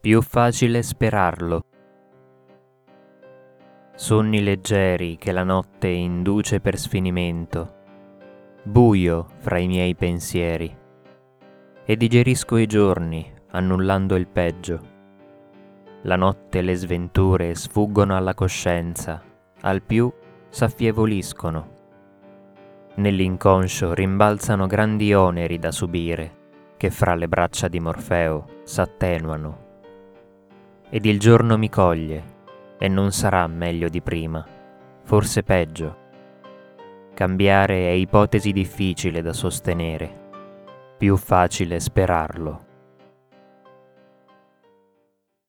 più facile sperarlo. Sonni leggeri che la notte induce per sfinimento, buio fra i miei pensieri, e digerisco i giorni annullando il peggio. La notte e le sventure sfuggono alla coscienza, al più s'affievoliscono. Nell'inconscio rimbalzano grandi oneri da subire, che fra le braccia di Morfeo s'attenuano. Ed il giorno mi coglie, e non sarà meglio di prima, forse peggio. Cambiare è ipotesi difficile da sostenere, più facile sperarlo.